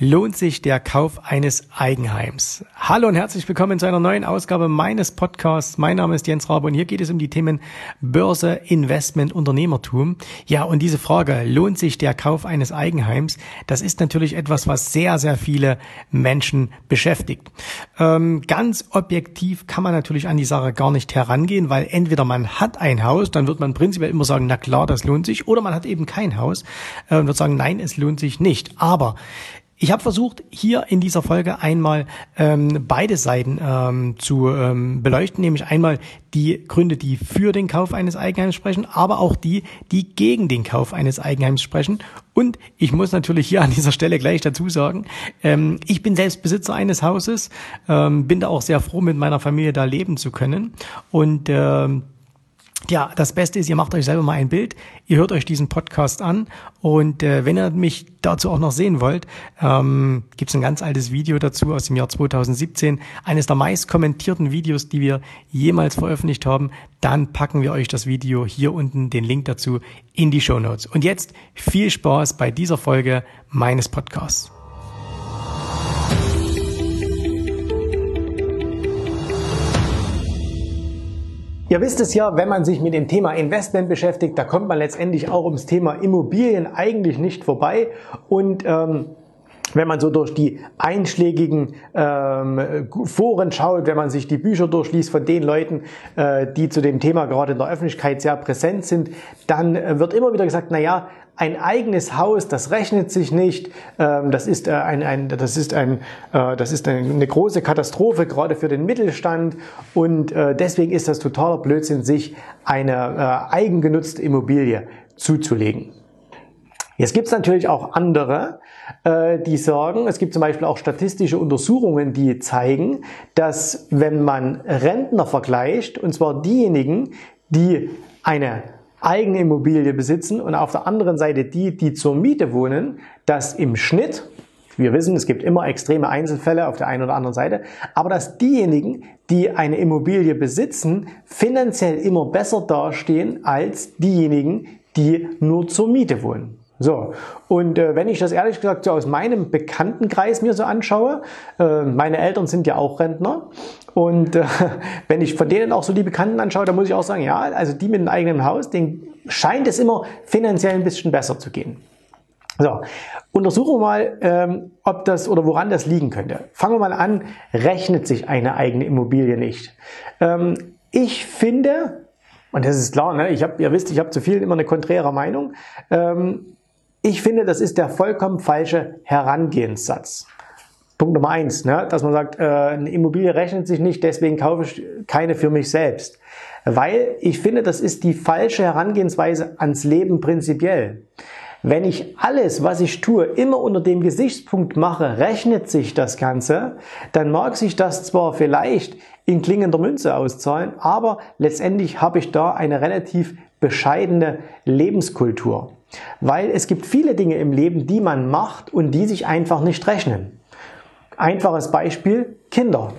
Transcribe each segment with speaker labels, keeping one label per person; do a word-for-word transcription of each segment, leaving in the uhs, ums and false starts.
Speaker 1: Lohnt sich der Kauf eines Eigenheims? Hallo und herzlich willkommen zu einer neuen Ausgabe meines Podcasts. Mein Name ist Jens Rabe und hier geht es um die Themen Börse, Investment, Unternehmertum. Ja, und diese Frage, lohnt sich der Kauf eines Eigenheims? Das ist natürlich etwas, was sehr, sehr viele Menschen beschäftigt. Ähm, ganz objektiv kann man natürlich an die Sache gar nicht herangehen, weil entweder man hat ein Haus, dann wird man prinzipiell immer sagen, na klar, das lohnt sich, oder man hat eben kein Haus äh, und wird sagen, nein, es lohnt sich nicht. Aber ich habe versucht, hier in dieser Folge einmal ähm, beide Seiten ähm, zu ähm, beleuchten, nämlich einmal die Gründe, die für den Kauf eines Eigenheims sprechen, aber auch die, die gegen den Kauf eines Eigenheims sprechen. Und ich muss natürlich hier an dieser Stelle gleich dazu sagen, ähm, ich bin selbst Besitzer eines Hauses, ähm, bin da auch sehr froh, mit meiner Familie da leben zu können. Und ähm, Ja, das Beste ist, ihr macht euch selber mal ein Bild, ihr hört euch diesen Podcast an und äh, wenn ihr mich dazu auch noch sehen wollt, ähm, gibt es ein ganz altes Video dazu aus dem Jahr zweitausendsiebzehn, eines der meist kommentierten Videos, die wir jemals veröffentlicht haben. Dann packen wir euch das Video hier unten, den Link dazu, in die Shownotes. Und jetzt viel Spaß bei dieser Folge meines Podcasts. Ihr wisst es ja, wenn man sich mit dem Thema Investment beschäftigt, da kommt man letztendlich auch ums Thema Immobilien eigentlich nicht vorbei. Und ähm, wenn man so durch die einschlägigen ähm, Foren schaut, wenn man sich die Bücher durchliest von den Leuten, äh, die zu dem Thema gerade in der Öffentlichkeit sehr präsent sind, dann äh, wird immer wieder gesagt, na ja, ein eigenes Haus, das rechnet sich nicht, ähm, das ist äh, ein, ein, das ist ein, äh, das ist eine, eine große Katastrophe gerade für den Mittelstand und äh, deswegen ist das totaler Blödsinn, sich eine äh, eigengenutzte Immobilie zuzulegen. Jetzt gibt es natürlich auch andere, äh, die sagen, es gibt zum Beispiel auch statistische Untersuchungen, die zeigen, dass wenn man Rentner vergleicht, und zwar diejenigen, die eine eigene Immobilie besitzen und auf der anderen Seite die, die zur Miete wohnen, dass im Schnitt, wir wissen, es gibt immer extreme Einzelfälle auf der einen oder anderen Seite, aber dass diejenigen, die eine Immobilie besitzen, finanziell immer besser dastehen als diejenigen, die nur zur Miete wohnen. So, und äh, wenn ich das ehrlich gesagt so aus meinem Bekanntenkreis mir so anschaue, äh, meine Eltern sind ja auch Rentner und äh, wenn ich von denen auch so die Bekannten anschaue, dann muss ich auch sagen, ja, also die mit einem eigenen Haus, denen scheint es immer finanziell ein bisschen besser zu gehen. So, untersuchen wir mal, ähm, ob das oder woran das liegen könnte. Fangen wir mal an, rechnet sich eine eigene Immobilie nicht? Ähm, ich finde, und das ist klar, ne, ich hab, ihr wisst, ich habe zu vielen immer eine konträre Meinung, ähm, ich finde, das ist der vollkommen falsche Herangehenssatz. Punkt Nummer eins, ne, dass man sagt, äh, eine Immobilie rechnet sich nicht, deswegen kaufe ich keine für mich selbst. Weil ich finde, das ist die falsche Herangehensweise ans Leben prinzipiell. Wenn ich alles, was ich tue, immer unter dem Gesichtspunkt mache, rechnet sich das Ganze, dann mag sich das zwar vielleicht in klingender Münze auszahlen, aber letztendlich habe ich da eine relativ bescheidene Lebenskultur. Weil es gibt viele Dinge im Leben, die man macht und die sich einfach nicht rechnen. Einfaches Beispiel, Kinder.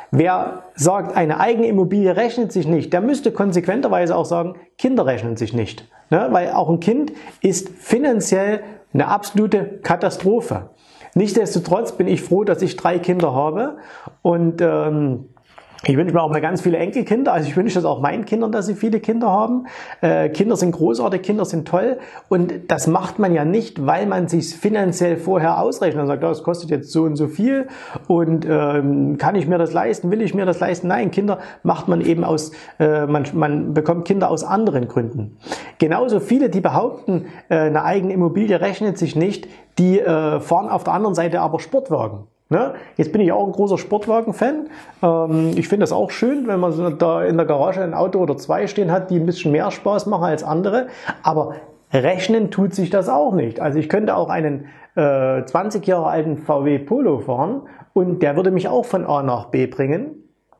Speaker 1: Wer sagt, eine eigene Immobilie rechnet sich nicht, der müsste konsequenterweise auch sagen, Kinder rechnen sich nicht. Ne? Weil auch ein Kind ist finanziell eine absolute Katastrophe. Nichtsdestotrotz bin ich froh, dass ich drei Kinder habe und ähm, ich wünsche mir auch mal ganz viele Enkelkinder, also ich wünsche das auch meinen Kindern, dass sie viele Kinder haben. Äh, Kinder sind großartig, Kinder sind toll und das macht man ja nicht, weil man sich finanziell vorher ausrechnet und sagt, das kostet jetzt so und so viel und ähm, kann ich mir das leisten, will ich mir das leisten? Nein, Kinder macht man eben aus, äh, man, man bekommt Kinder aus anderen Gründen. Genauso viele, die behaupten, äh, eine eigene Immobilie rechnet sich nicht, die äh, fahren auf der anderen Seite aber Sportwagen. Ne? Jetzt bin ich auch ein großer Sportwagen-Fan. Ähm, ich finde das auch schön, wenn man so da in der Garage ein Auto oder zwei stehen hat, die ein bisschen mehr Spaß machen als andere. Aber rechnen tut sich das auch nicht. Also ich könnte auch einen äh, zwanzig Jahre alten V W Polo fahren und der würde mich auch von A nach B bringen.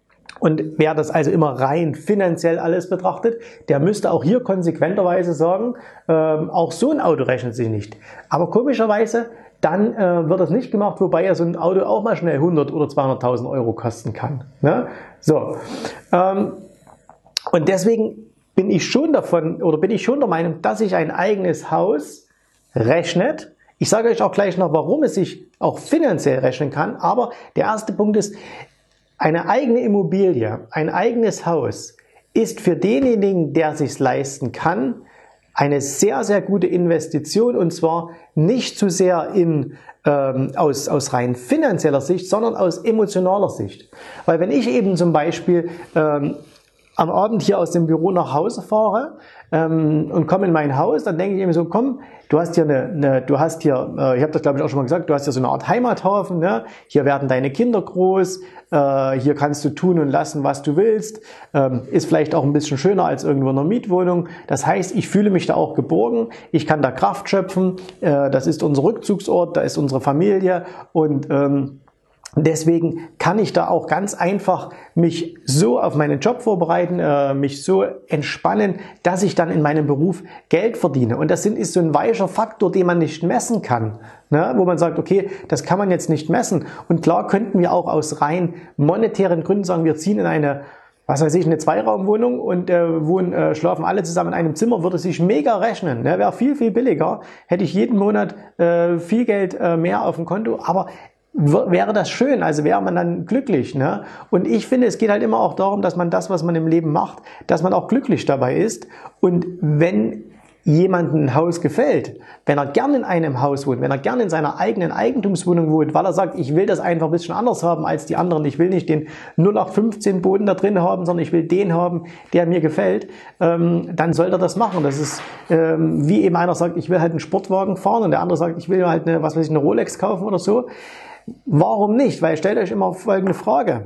Speaker 1: Und wer das also immer rein finanziell alles betrachtet, der müsste auch hier konsequenterweise sagen, ähm, auch so ein Auto rechnet sich nicht. Aber komischerweise dann äh, wird das nicht gemacht, wobei ja so ein Auto auch mal schnell hundert oder zweihunderttausend Euro kosten kann. Ne? So. Ähm, und deswegen bin ich schon davon, oder bin ich schon der Meinung, dass sich ein eigenes Haus rechnet. Ich sage euch auch gleich noch, warum es sich auch finanziell rechnen kann. Aber der erste Punkt ist, eine eigene Immobilie, ein eigenes Haus ist für denjenigen, der es sich leisten kann, eine sehr, sehr gute Investition, und zwar nicht zu sehr in, ähm, aus, aus rein finanzieller Sicht, sondern aus emotionaler Sicht. Weil wenn ich eben zum Beispiel ähm, am Abend hier aus dem Büro nach Hause fahre ähm, und komme in mein Haus, dann denke ich eben so, komm, du hast hier eine, eine du hast hier, äh, ich habe das glaube ich auch schon mal gesagt, du hast hier so eine Art Heimathafen, ne? Hier werden deine Kinder groß, äh, hier kannst du tun und lassen, was du willst, ähm, ist vielleicht auch ein bisschen schöner als irgendwo in einer Mietwohnung. Das heißt, ich fühle mich da auch geborgen, ich kann da Kraft schöpfen, äh, das ist unser Rückzugsort, da ist unsere Familie, und ähm, deswegen kann ich da auch ganz einfach mich so auf meinen Job vorbereiten, äh, mich so entspannen, dass ich dann in meinem Beruf Geld verdiene. Und das sind, ist so ein weicher Faktor, den man nicht messen kann, ne? Wo man sagt, okay, das kann man jetzt nicht messen. Und klar könnten wir auch aus rein monetären Gründen sagen, wir ziehen in eine, was weiß ich, eine Zweiraumwohnung und äh, wohnen, äh, schlafen alle zusammen in einem Zimmer, würde sich mega rechnen, ne? Wäre viel, viel billiger, hätte ich jeden Monat äh, viel Geld äh, mehr auf dem Konto, aber wäre das schön, also wäre man dann glücklich, ne? Und ich finde, es geht halt immer auch darum, dass man das, was man im Leben macht, dass man auch glücklich dabei ist. Und wenn jemandem ein Haus gefällt, wenn er gern in einem Haus wohnt, wenn er gern in seiner eigenen Eigentumswohnung wohnt, weil er sagt, ich will das einfach ein bisschen anders haben als die anderen, ich will nicht den null acht fünfzehn Boden da drin haben, sondern ich will den haben, der mir gefällt, ähm, dann soll er das machen. Das ist ähm, wie eben einer sagt, ich will halt einen Sportwagen fahren, und der andere sagt, ich will halt eine, was weiß ich, eine Rolex kaufen oder so. Warum nicht? Weil stellt euch immer folgende Frage.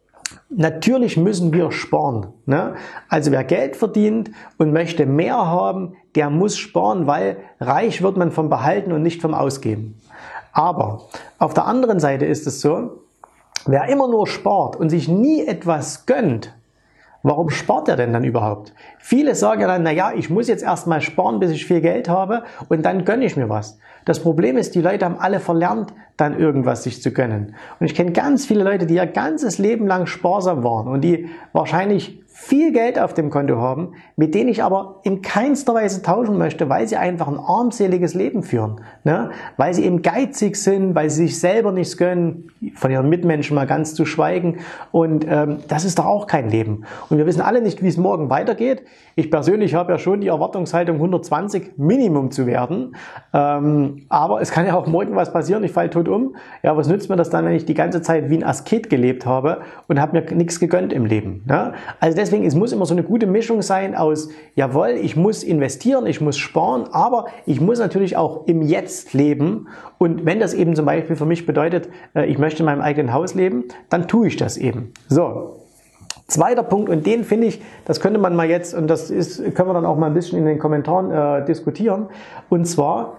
Speaker 1: Natürlich müssen wir sparen, ne? Also wer Geld verdient und möchte mehr haben, der muss sparen, weil reich wird man vom Behalten und nicht vom Ausgeben. Aber auf der anderen Seite ist es so, wer immer nur spart und sich nie etwas gönnt, warum spart er denn dann überhaupt? Viele sagen ja dann, naja, ich muss jetzt erstmal sparen, bis ich viel Geld habe, und dann gönne ich mir was. Das Problem ist, die Leute haben alle verlernt, dann irgendwas sich zu gönnen. Und ich kenne ganz viele Leute, die ihr ganzes Leben lang sparsam waren und die wahrscheinlich viel Geld auf dem Konto haben, mit denen ich aber in keinster Weise tauschen möchte, weil sie einfach ein armseliges Leben führen, ne? Weil sie eben geizig sind, weil sie sich selber nichts gönnen, von ihren Mitmenschen mal ganz zu schweigen, und ähm, das ist doch auch kein Leben. Und wir wissen alle nicht, wie es morgen weitergeht. Ich persönlich habe ja schon die Erwartungshaltung, hundertzwanzig Minimum zu werden, ähm, aber es kann ja auch morgen was passieren, ich falle tot um. Ja, was nützt mir das dann, wenn ich die ganze Zeit wie ein Asket gelebt habe und habe mir nichts gegönnt im Leben, ne? Also deswegen, es muss immer so eine gute Mischung sein aus, jawohl, ich muss investieren, ich muss sparen, aber ich muss natürlich auch im Jetzt leben. Und wenn das eben zum Beispiel für mich bedeutet, ich möchte in meinem eigenen Haus leben, dann tue ich das eben. So. Zweiter Punkt, und den finde ich, das könnte man mal jetzt, und das ist, können wir dann auch mal ein bisschen in den Kommentaren äh, diskutieren, und zwar,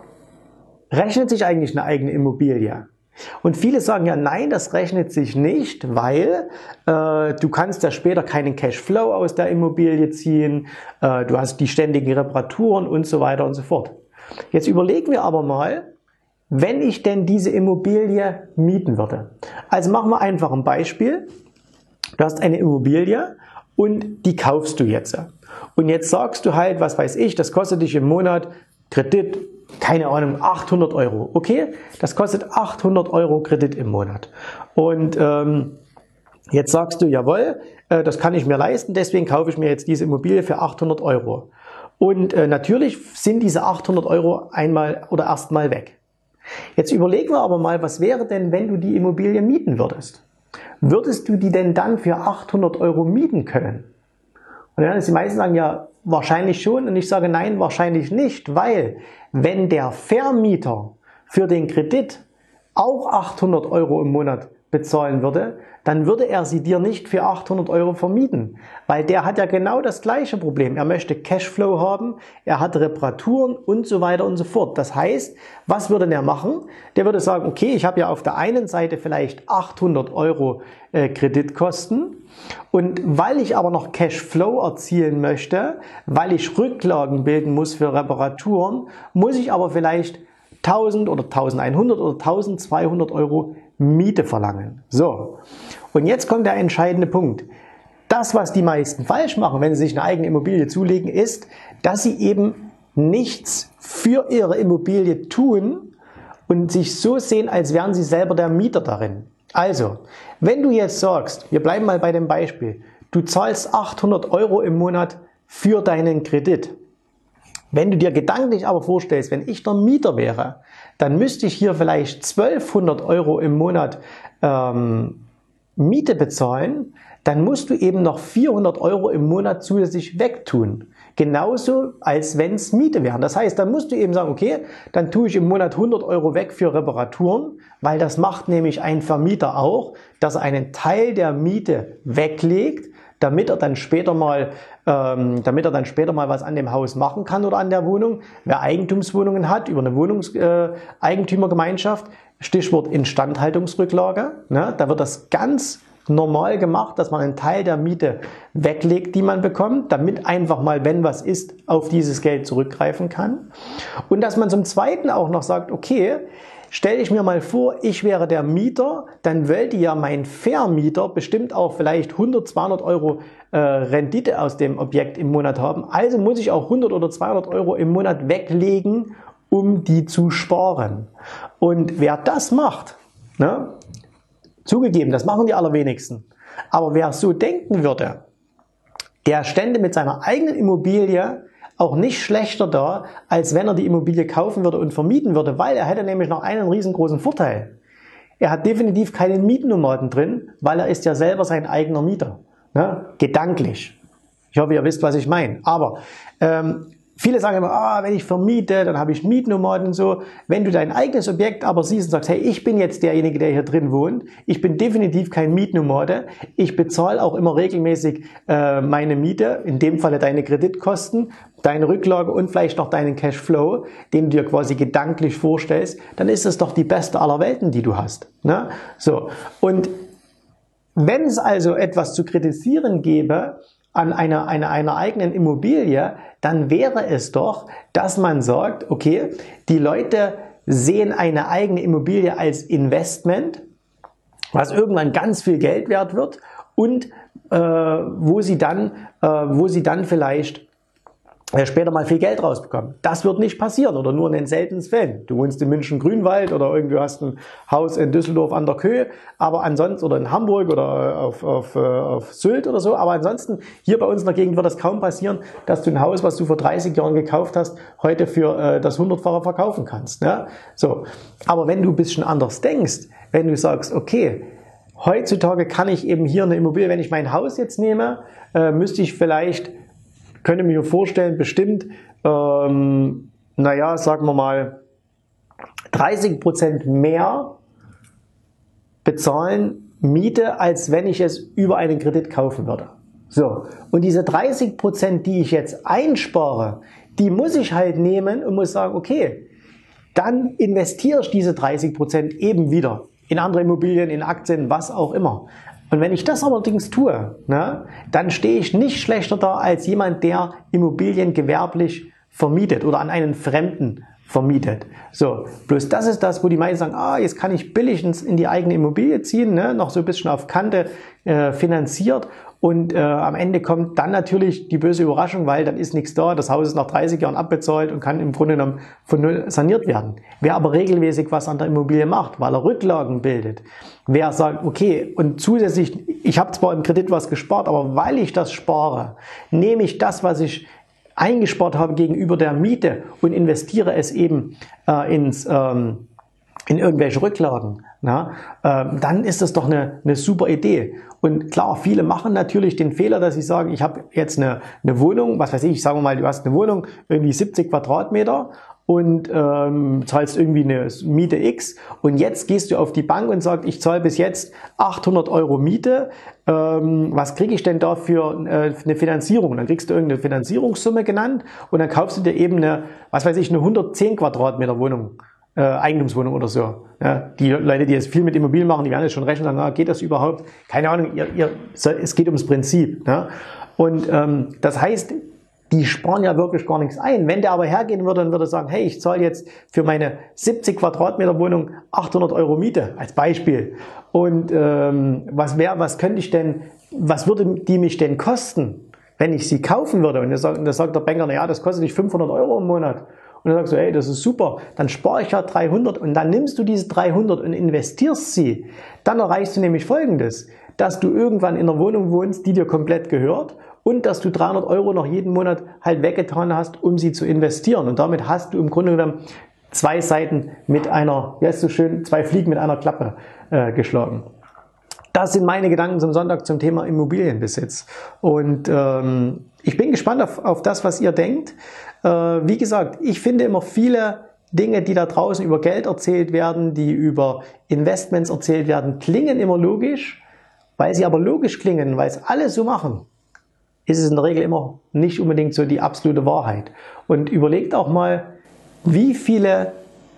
Speaker 1: rechnet sich eigentlich eine eigene Immobilie? Und viele sagen ja, nein, das rechnet sich nicht, weil äh, du kannst ja später keinen Cashflow aus der Immobilie ziehen, äh, du hast die ständigen Reparaturen und so weiter und so fort. Jetzt überlegen wir aber mal, wenn ich denn diese Immobilie mieten würde. Also machen wir einfach ein Beispiel. Du hast eine Immobilie und die kaufst du jetzt. Und jetzt sagst du halt, was weiß ich, das kostet dich im Monat Kredit, keine Ahnung, achthundert Euro. Okay, das kostet achthundert Euro Kredit im Monat. Und ähm, jetzt sagst du, jawohl, äh, das kann ich mir leisten, deswegen kaufe ich mir jetzt diese Immobilie für achthundert Euro. Und äh, natürlich sind diese achthundert Euro einmal oder erstmal weg. Jetzt überlegen wir aber mal, was wäre denn, wenn du die Immobilie mieten würdest? Würdest du die denn dann für achthundert Euro mieten können? Und dann ist die meisten sagen, ja, wahrscheinlich schon. Und ich sage, nein, wahrscheinlich nicht, weil wenn der Vermieter für den Kredit auch achthundert Euro im Monat bezahlen würde, dann würde er sie dir nicht für achthundert Euro vermieten, weil der hat ja genau das gleiche Problem. Er möchte Cashflow haben, er hat Reparaturen und so weiter und so fort. Das heißt, was würde der machen? Der würde sagen, okay, ich habe ja auf der einen Seite vielleicht achthundert Euro äh, Kreditkosten, und weil ich aber noch Cashflow erzielen möchte, weil ich Rücklagen bilden muss für Reparaturen, muss ich aber vielleicht tausend oder eintausendeinhundert oder eintausendzweihundert Euro Miete verlangen. So, und jetzt kommt der entscheidende Punkt. Das, was die meisten falsch machen, wenn sie sich eine eigene Immobilie zulegen, ist, dass sie eben nichts für ihre Immobilie tun, und sich so sehen, als wären sie selber der Mieter darin. Also, wenn du jetzt sagst, wir bleiben mal bei dem Beispiel, du zahlst achthundert Euro im Monat für deinen Kredit. Wenn du dir gedanklich aber vorstellst, wenn ich der Mieter wäre, dann müsste ich hier vielleicht zwölfhundert Euro im Monat ähm, Miete bezahlen, dann musst du eben noch vierhundert Euro im Monat zusätzlich wegtun. Genauso, als wenn es Miete wären. Das heißt, dann musst du eben sagen, okay, dann tue ich im Monat hundert Euro weg für Reparaturen, weil das macht nämlich ein Vermieter auch, dass er einen Teil der Miete weglegt, damit er dann später mal, ähm, damit er dann später mal was an dem Haus machen kann oder an der Wohnung. Wer Eigentumswohnungen hat, über eine Wohnungseigentümergemeinschaft, Stichwort Instandhaltungsrücklage, ne, da wird das ganz normal gemacht, dass man einen Teil der Miete weglegt, die man bekommt, damit einfach mal, wenn was ist, auf dieses Geld zurückgreifen kann. Und dass man zum Zweiten auch noch sagt, okay, stell dich mir mal vor, ich wäre der Mieter, dann wollte ja mein Vermieter bestimmt auch vielleicht hundert, zweihundert Euro äh, Rendite aus dem Objekt im Monat haben. Also muss ich auch hundert oder zweihundert Euro im Monat weglegen, um die zu sparen. Und wer das macht, ne, zugegeben, das machen die allerwenigsten, aber wer so denken würde, der stände mit seiner eigenen Immobilie auch nicht schlechter da, als wenn er die Immobilie kaufen würde und vermieten würde, weil er hätte nämlich noch einen riesengroßen Vorteil. Er hat definitiv keinen Mietnomaden drin, weil er ist ja selber sein eigener Mieter. Ne? Gedanklich. Ich hoffe, ihr wisst, was ich meine. Aber ähm, viele sagen immer, ah, wenn ich vermiete, dann habe ich Mietnomaden und so. Wenn du dein eigenes Objekt aber siehst und sagst, hey, ich bin jetzt derjenige, der hier drin wohnt, ich bin definitiv kein Mietnomade, ich bezahle auch immer regelmäßig äh, meine Miete, in dem Falle deine Kreditkosten, deine Rücklage und vielleicht noch deinen Cashflow, den du dir quasi gedanklich vorstellst, dann ist es doch die beste aller Welten, die du hast. Ne? So. Und wenn es also etwas zu kritisieren gäbe an einer, einer, einer eigenen Immobilie, dann wäre es doch, dass man sagt, okay, die Leute sehen eine eigene Immobilie als Investment, was irgendwann ganz viel Geld wert wird und äh, wo sie dann, äh, wo sie dann vielleicht später mal viel Geld rausbekommen. Das wird nicht passieren oder nur in den seltensten Fällen. Du wohnst in München Grünwald oder irgendwie hast ein Haus in Düsseldorf an der Köhe, aber ansonsten oder in Hamburg oder auf, auf, auf Sylt oder so. Aber ansonsten hier bei uns in der Gegend wird das kaum passieren, dass du ein Haus, was du vor dreißig Jahren gekauft hast, heute für äh, das hundertfache verkaufen kannst. Ne? So. Aber wenn du ein bisschen anders denkst, wenn du sagst, okay, heutzutage kann ich eben hier eine Immobilie, wenn ich mein Haus jetzt nehme, äh, müsste ich vielleicht könnte mir vorstellen, bestimmt, ähm, naja, sagen wir mal, dreißig Prozent mehr bezahlen Miete, als wenn ich es über einen Kredit kaufen würde. So. Und diese dreißig Prozent, die ich jetzt einspare, die muss ich halt nehmen und muss sagen, okay, dann investiere ich diese dreißig Prozent eben wieder in andere Immobilien, in Aktien, was auch immer. Und wenn ich das allerdings tue, ne, dann stehe ich nicht schlechter da als jemand, der Immobilien gewerblich vermietet oder an einen Fremden vermietet. So, bloß das ist das, wo die meisten sagen, ah, jetzt kann ich billig ins, in die eigene Immobilie ziehen, ne, noch so ein bisschen auf Kante äh, finanziert. Und äh, am Ende kommt dann natürlich die böse Überraschung, weil dann ist nichts da, das Haus ist nach dreißig Jahren abbezahlt und kann im Grunde genommen von null saniert werden. Wer aber regelmäßig was an der Immobilie macht, weil er Rücklagen bildet, wer sagt, okay, und zusätzlich, ich habe zwar im Kredit was gespart, aber weil ich das spare, nehme ich das, was ich eingespart habe gegenüber der Miete und investiere es eben äh, ins ähm, in irgendwelche Rücklagen, na, äh, dann ist das doch eine, eine super Idee. Und klar, viele machen natürlich den Fehler, dass sie sagen, ich habe jetzt eine, eine Wohnung, was weiß ich, sagen wir mal, du hast eine Wohnung, irgendwie siebzig Quadratmeter und ähm, zahlst irgendwie eine Miete X und jetzt gehst du auf die Bank und sagst, ich zahle bis jetzt achthundert Euro Miete, ähm, was kriege ich denn da für äh, eine Finanzierung? Dann kriegst du irgendeine Finanzierungssumme genannt und dann kaufst du dir eben eine, was weiß ich, eine hundertzehn Quadratmeter Wohnung. Äh, Eigentumswohnung oder so. Ja, die Leute, die jetzt viel mit Immobilien machen, die werden jetzt schon rechnen, sagen, ah, geht das überhaupt? Keine Ahnung, ihr, ihr, es geht ums Prinzip. Ne? Und ähm, das heißt, die sparen ja wirklich gar nichts ein. Wenn der aber hergehen würde und würde sagen, hey, ich zahle jetzt für meine siebzig Quadratmeter Wohnung achthundert Euro Miete, als Beispiel. Und ähm, was wäre, was könnte ich denn, was würde die mich denn kosten, wenn ich sie kaufen würde? Und da sagt, sagt der Banker, na ja, das kostet dich fünfhundert Euro im Monat. Und dann sagst du, hey, das ist super, dann spare ich ja dreihundert und dann nimmst du diese dreihundert und investierst sie. Dann erreichst du nämlich Folgendes, dass du irgendwann in einer Wohnung wohnst, die dir komplett gehört und dass du dreihundert Euro noch jeden Monat halt weggetan hast, um sie zu investieren. Und damit hast du im Grunde genommen zwei Seiten mit einer, wie heißt so schön, zwei Fliegen mit einer Klappe äh, geschlagen. Das sind meine Gedanken zum Sonntag zum Thema Immobilienbesitz. Und ähm, ich bin gespannt auf, auf das, was ihr denkt. Äh, wie gesagt, ich finde immer viele Dinge, die da draußen über Geld erzählt werden, die über Investments erzählt werden, klingen immer logisch. Weil sie aber logisch klingen, weil es alle so machen, ist es in der Regel immer nicht unbedingt so die absolute Wahrheit. Und überlegt auch mal, wie viele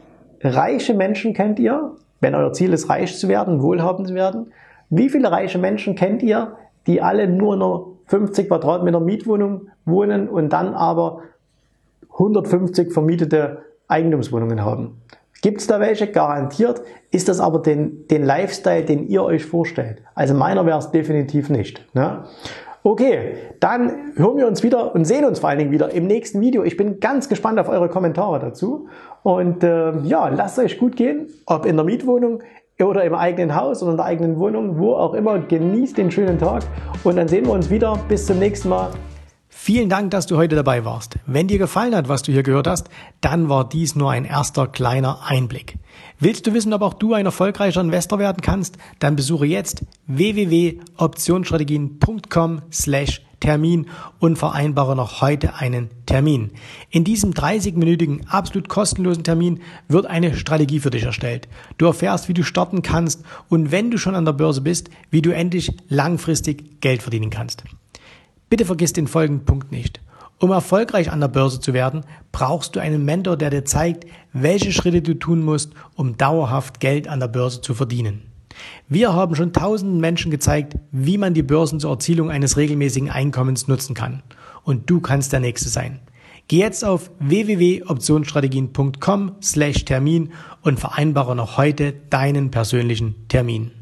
Speaker 1: reiche Menschen kennt ihr, wenn euer Ziel ist, reich zu werden, wohlhabend zu werden? Wie viele reiche Menschen kennt ihr, die alle nur in einer fünfzig Quadratmeter Mietwohnung wohnen und dann aber hundertfünfzig vermietete Eigentumswohnungen haben? Gibt es da welche? Garantiert. Ist das aber den, den Lifestyle, den ihr euch vorstellt? Also meiner wäre es definitiv nicht. Ne? Okay, dann hören wir uns wieder und sehen uns vor allen Dingen wieder im nächsten Video. Ich bin ganz gespannt auf eure Kommentare dazu. Und äh, ja, lasst euch gut gehen, ob in der Mietwohnung oder im eigenen Haus oder in der eigenen Wohnung, wo auch immer. Genießt den schönen Tag und dann sehen wir uns wieder. Bis zum nächsten Mal.
Speaker 2: Vielen Dank, dass du heute dabei warst. Wenn dir gefallen hat, was du hier gehört hast, dann war dies nur ein erster kleiner Einblick. Willst du wissen, ob auch du ein erfolgreicher Investor werden kannst? Dann besuche jetzt w w w punkt optionsstrategien punkt com slash Termin und vereinbare noch heute einen Termin. In diesem dreißigminütigen, absolut kostenlosen Termin wird eine Strategie für dich erstellt. Du erfährst, wie du starten kannst und wenn du schon an der Börse bist, wie du endlich langfristig Geld verdienen kannst. Bitte vergiss den folgenden Punkt nicht. Um erfolgreich an der Börse zu werden, brauchst du einen Mentor, der dir zeigt, welche Schritte du tun musst, um dauerhaft Geld an der Börse zu verdienen. Wir haben schon tausenden Menschen gezeigt, wie man die Börsen zur Erzielung eines regelmäßigen Einkommens nutzen kann. Und du kannst der Nächste sein. Geh jetzt auf w w w punkt optionsstrategien punkt com slash Termin und vereinbare noch heute deinen persönlichen Termin.